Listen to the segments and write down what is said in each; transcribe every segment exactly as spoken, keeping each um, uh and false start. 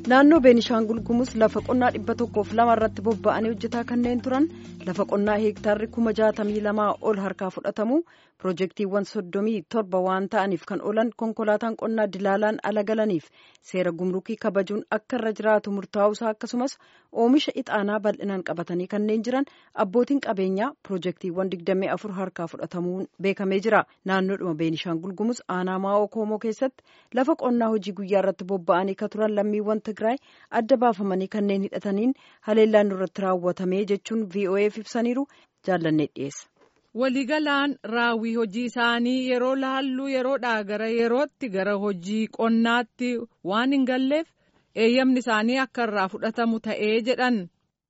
naannoo Beenishaangul Gumuz lafa qonnaa dhibba tokkoof lama irratti bobba'anii hojjetaa kanneen turan lafa qonnaa heektaarri kuma jaatamii lamaa ol harkaa fudhatamu piroojeektiiwwan soddomii torba waan ta'aniif kan oolan konkolaataan qonnaa dilaalaan ala galaniif seera gumrukii kabajuun akka irra jiraatu murtaa'uusaa akkasumas oomisha ixaanaa bal'inaan qabatanii kanneen jiran abbootiin qabeenyaa piroojeektiiwwan digdamii afur harkaa fudhatamuun beekamee jira. Naannoodhuma Beenishaangul Gumuz aanaa Maa'oo Koomoo keessatti lafa qonnaa hojii guyyaa irratti bobba'anii ka turan lammiiwwan Tigraay adda baafamanii kanneen hidhataniin haleellaan irratti raawwatamee jechuun V O F ibsaniiru. Jaallannee dhiyeessa. Waliigalaan raawwii hojii isaanii yeroo laallu yeroodhaa gara yerootti gara hojii qonnaatti waan hin galleef eeyyamni isaanii akka irraa fudhatamu ta'ee jedhan.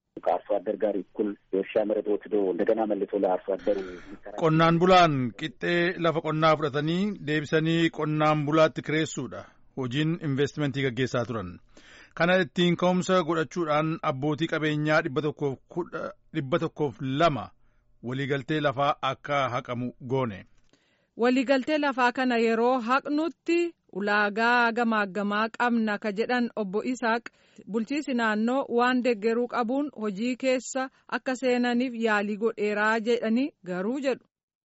Qonnaan bulaan qixxee lafa qonnaa fudhatanii deebisanii qonnaan bulaatti kireessuudha hojiin investimentii gaggeessaa turan. Kana ittiin ka'umsa godhachuudhaan abbootii qabeenyaa dhibba tokkoof lama waliigaltee lafaa akka haqamu goone. Waliigaltee lafaa kana yeroo haqnutti ulaagaa gamaaggamaa qabna ka jedhan obbo Isaaq bulchiisi naannoo waan deeggaruu qabuun hojii keessa akka seenaniif yaalii godheeraa jedhanii garuu jedhu.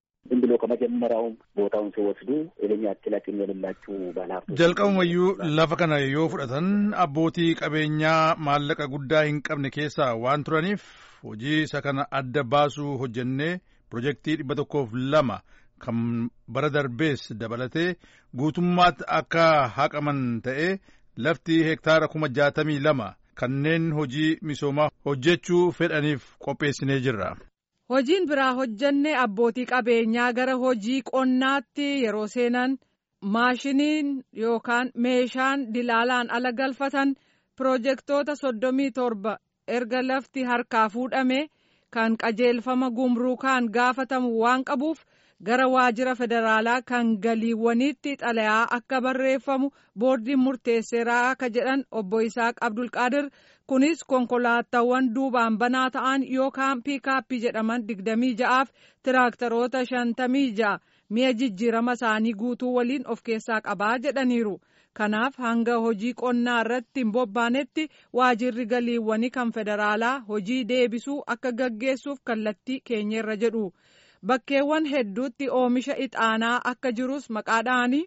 Jalqabumayyuu lafa kana yoo fudhatan abbootii qabeenyaa maallaqa guddaa hin qabne keessaa waan turaniif hojii isa kana adda baasuu hojjennee piroojeektii dhibba tokkoof lama kan bara darbees dabalatee guutummaatti akka haqaman ta'ee lafti hektaara kuma jaatamii lama kanneen hojii misoomaa hojjechuu fedhaniif qopheessinee jirra. Hojiin biraa hojjenne abbootii qabeenyaa gara hojii qonnaatti yeroo seenan maashiniin yookaan meeshaan dilaalaan ala galfatan piroojeektoota soddomii torba erga lafti harkaa fuudhame kan qajeelfama gumruukaan gaafatamu waan qabuuf gara waajjira federaalaa kan galiiwwaniitti xalayaa akka barreeffamu boordiin murteesseeraa akka jedhan obbo Isaaq Abdulqaadir. Kunis konkolaataawwan duubaan banaa ta'an yookaan piikaappii jedhaman digdamii ja'aaf tiraaktaroota shantamii ja'a mi'a jijjiirama isaanii guutuu waliin of keessaa qabaa jedhaniiru. Kanaaf hanga hojii qonnaa irratti hin bobbaanetti waajjirri galiiwwanii kan federaalaa hojii deebisuu akka gaggeessuuf kallattii keenyarra jedhu. Bakkeewwan hedduutti oomisha ixaanaa akka jirus maqaadhaanii.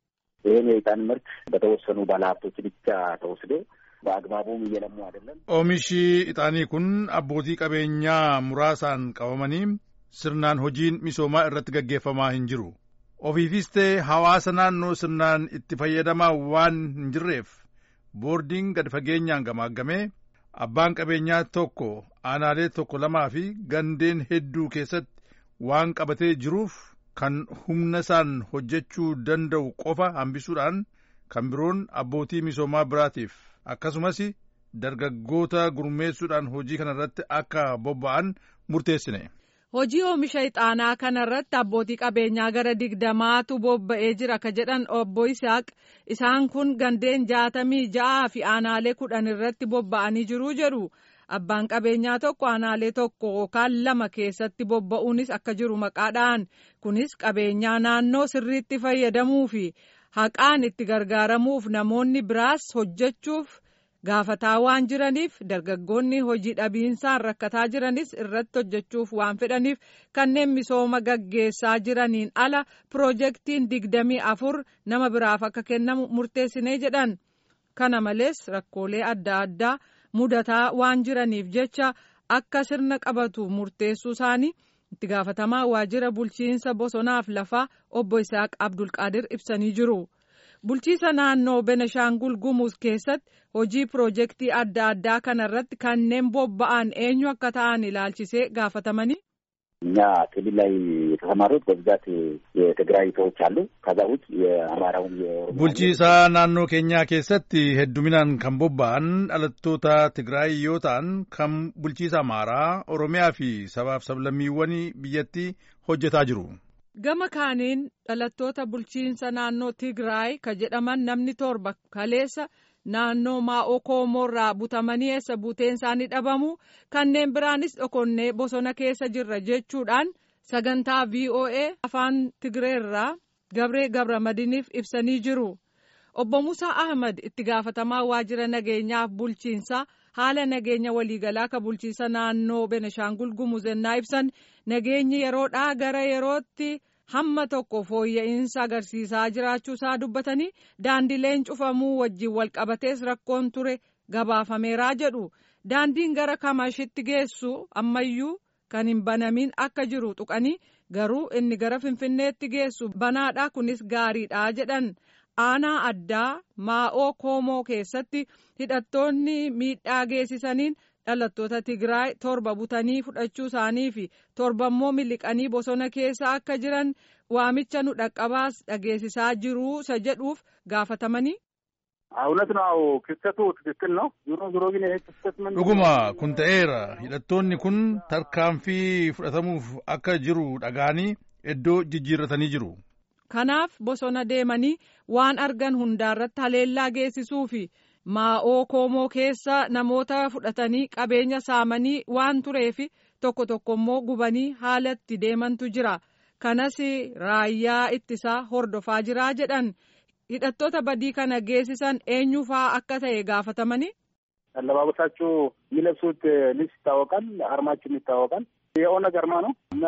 Oomishi ixaanii kun abbootii qabeenyaa muraasaan qabamanii sirnaan hojiin misoomaa irratti gaggeeffamaa hin jiru. Ofiifis ta'e hawaasa naannoo sirnaan itti fayyadamaa waan hin jirreef boordiin gad fageenyaan gamaagamee abbaan qabeenyaa tokko aanaalee tokko lamaa fi gandeen hedduu keessatti waan qabatee jiruuf kan humna isaan hojjechuu danda'u qofa hambisuudhaan kan biroon abbootii misoomaa biraatiif akkasumas dargaggoota gurmeessuudhaan hojii kana irratti akka bobba'an murteessine. Hojii oomisha ixaanaa kana irratti abbootii qabeenyaa gara digdamaatu bobba'ee jira ka jedhan obbo Isaaq isaan kun gandeen jaatamii ja'aa fi aanaalee kudhan irratti bobba'anii jiru jedhu. Abbaan qabeenyaa tokko aanaalee tokko yookaan lama keessatti bobba'uunis akka jiru maqaadhaan kunis qabeenyaa naannoo sirriitti fayyadamuu fi haqaan itti gargaaramuuf namoonni biraas hojjechuuf gaafataa waan jiraniif dargaggoonni hojii dhabiinsaan rakkataa jiranis irratti hojjechuuf waan fedhaniif kanneen misooma gaggeessaa jiraniin ala piroojeektiin digdamii afur nama biraaf akka kennamu murteessinee jedhan. Kana malees rakkoolee adda addaa mudataa waan jiraniif jecha akka sirna qabatu murteessuu isaanii itti gaafatamaa waajjira bulchiinsa bosonaaf lafaa obbo Isaaq Abdulqaadir ibsanii jiru. Bulchiisa naannoo Beenishaangul Gumuz keessatti hojii piroojeektii adda addaa kana irratti kanneen bobba'an eenyu akka ta'an ilaalchisee gaafatamanii. እኛ ክልል ላይ የተሰማሩት በብዛት የትግራይ ሰዎች አሉ። ከዛ ውጭ የአማራውም ቡልቺሳ ናኖ ኬኛ ኬሰቲ ሄዱሚናን kan bobba'an dhalattoota Tigraay yoo ta'an kan bulchiisa Amaaraa, Oromiyaa fi sabaaf sablammiiwwanii biyyattii hojjetaa jiru. Gama kaaniin dhalattoota bulchiinsa naannoo Tigraay ka jedhaman namni torba kaleessa naannoo Maa'oo Koomoorraa butamanii eessa buuteen isaanii dhabamu kanneen biraanis dhokonnee bosona keessa jirra jechuudhaan sagantaa V O A afaan Tigreerraa Gabree Gabramadiiniif ibsanii jiru. Obbo Musaa Ahmad itti gaafatamaa waajjira nageenyaaf bulchiinsaa haala nageenya waliigalaa ka bulchiinsa naannoo Benishaangul Gumuz ennaa ibsan nageenyi yeroodhaa gara yerootti hamma tokko fooyya'insa agarsiisaa jiraachuusaa dubbatanii daandileen cufamuu wajjin walqabatees rakkoon ture gabaafameeraa jedhu. Daandiin gara Kamashitti geessu ammayyuu kan hin banamin akka jiru tuqanii garuu inni gara Finfinneetti geessu banaadha kunis gaariidha jedhan. Aanaa addaa Maa'oo Koomoo keessatti hidhattoonni miidhaa geessisaniin dhalattoota Tigraay torba butanii fudhachuu isaanii fi torba immoo miliqanii bosona keessa akka jiran waamicha nu dhaqqabaas dhageessisaa jiru isa jedhuuf gaafatamanii. እውነት ነው ክስተቱ ትክክል ነው ዞሮ ዞሮ ግን ይሄ ክስተት ምን dhuguma kun ta'eera hidhattoonni kun tarkaanfii fudhatamuuf akka jiru dhagaanii iddoo jijjiirratanii jiru. Kanaaf bosona deemanii waan argan hundaarratti haleellaa geessisuu fi Maa'oo Koomoo keessa namoota fudhatanii qabeenya saamanii waan tureef tokko tokko immoo gubanii haalatti deemantu jira. Kanas raayyaa ittisaa hordofaa jira jedhan. Hidhattoota badii kana geessisan eenyufaa akka ta'e gaafatamanii. አለባበሳቸው የሚለብሱት ልብስ ይታወቃል አርማቸው ይታወቃል የኦነግ አርማ ነው እና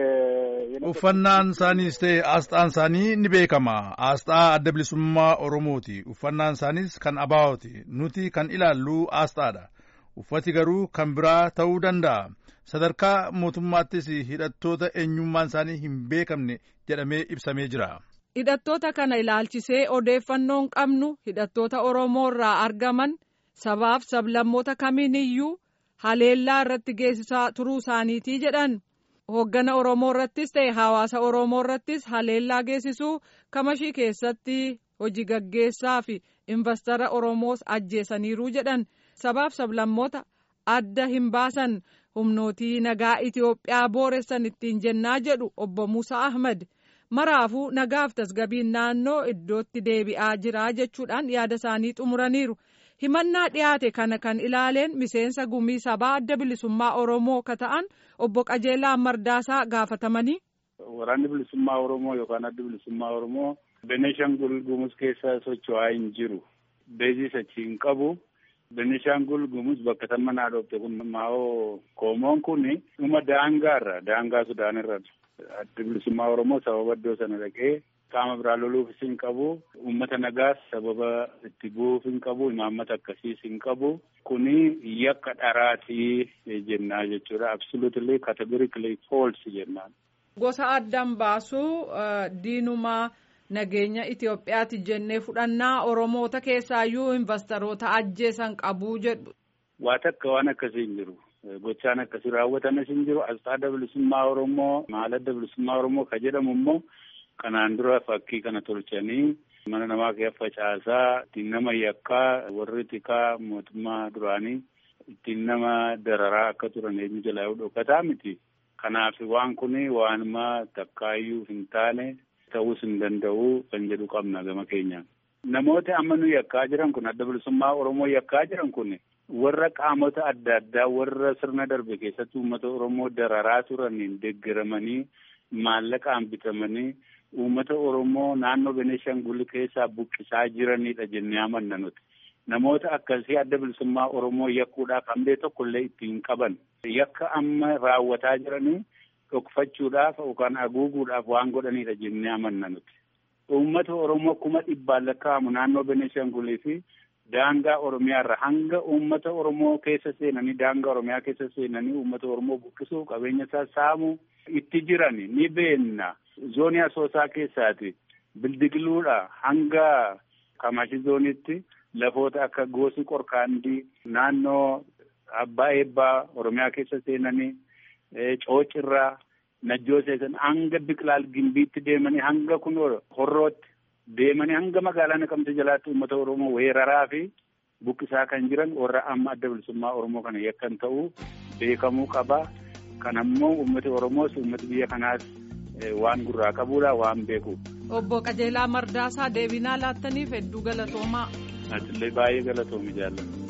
uffannaan isaaniis ta'e asxaan isaanii ni beekama. Asxaa adda bilisummaa Oromooti. Uffannaan isaaniis kan Abaawoti. Nuti kan ilaallu asxaadha. Uffati garuu kan biraa ta'uu danda'a. Sadarkaa mootummaattis hidhattoota eenyummaan isaanii hin beekamne jedhamee ibsamee jira. Hidhattoota kana ilaalchisee odeeffannoon qabnu hidhattoota Oromoo irraa argaman sabaaf sablammoota kamiiniyyuu haleellaa irratti geessisaa turuu isaaniitii jedhan. Hooggana Oromoo irrattis ta'e hawaasa Oromoo irrattis haleellaa geessisuu Kamashii keessatti hojii gaggeessaa fi investara Oromoos ajjeesaniiru jedhan. Sabaaf sablammoota adda hin baasan humnootii nagaa Itoophiyaa booressan ittiin jennaa jedhu obbo Musaa Ahmad. Maraafuu nagaaf tasgabiin naannoo iddootti deebi'aa jira jechuudhaan yaada isaanii xumuraniiru. Himannaa dhiyaate kana kan ilaaleen miseensa gumii sabaa adda bilisummaa Oromoo ka ta'an obbo Qajeelaa Mardaasaa gaafatamanii. Waraanni bilisummaa Oromoo yookaan adda bilisummaa Oromoo Benishaangul Gumuz keessa socho'aa hin jiru. Beezis achi hin qabu. Benishaangul Gumuz bakka tammanaa dhoofte kun Maa'oo Koomoon kun dhuma daangaarra daangaa Sudaan irra. Adda bilisummaa Oromoo sababa iddoo sana dhaqee qaama biraa loluufis hin qabu. Uummata nagaas sababa itti bu'uuf hin qabu. Imaammata akkasiis hin qabu. Kuni yakka dharaatii jennaa jechuudha. Absolutely categorically false jennaan. Gosa addaan baasuu diinumaa nageenya Itoophiyaati jennee fudhannaa Oromoota keessaayyuu investoroota ajjeesan qabuu jedhu. Waa takka waan akkasii hin jiru. Gochaan akkasii raawwatanis hin jiru. Asxaa adda bilisummaa Oromoo maal adda bilisummaa Oromoo ka jedhamu immoo kanaan dura fakkii kana tolchanii mana namaa keessa facaasaa ittiin nama yakkaa warri tikaa mootummaa duraanii ittiin nama dararaa akka turan eenyu jalaa dhokataa miti. Kanaaf waan kun waanuma takkaayyuu hin taane ta'uus hin danda'u kan jedhu qabna gama keenyaan. Namoota amma nu yakkaa jiran kun adda bilisummaa Oromoo yakkaa jiran kun warra qaamota adda addaa warra sirna darbe keessatti uummata Oromoo dararaa turaniin deeggaramanii maallaqaan bitamanii uummata Oromoo naannoo Benishaangul keessaa buqqisaa jiranidha jennee amanna nuti. Namoota akkasii adda bilisummaa Oromoo yakkuudhaaf hambee tokkollee ittiin qaban. Yakka amma raawwataa jiranii dhokfachuudhaaf yookaan haguuguudhaaf waan godhanidha jennee amanna nuti. Uummata Oromoo kuma dhibbaan lakkaa'amu naannoo Benishaangulii fi daangaa Oromiyaarra hanga uummata Oromoo keessa seenanii daangaa Oromiyaa keessa seenanii uummata Oromoo buqqisuu qabeenya isaa saamuu itti jirani ni beenna. Zoonii Asoosaa keessaati bildiqiluudha hanga Kamashi zoonitti lafoota akka Goosi Qorkaandii naannoo Abbaa Eebbaa Oromiyaa keessa seenanii Coocirraa Najjoo seesan hanga Biqilaal Gimbiitti deemanii hanga kun Horrootti deemanii hanga magaalaa Naqamtee jalaatti uummata Oromoo weeraraa fi buqqisaa kan jiran warra amma adda bilisummaa Oromoo kana yakkan ta'uu beekamuu qaba. Kanammoo uummati Oromoos uummati biyya kanaas waan gurraa qabuudha waan beeku. Obbo Qajeelaa Mardaasaa deebinaa laattaniif hedduu galatoomaa. Atillee baay'ee galatoomi jaalladha.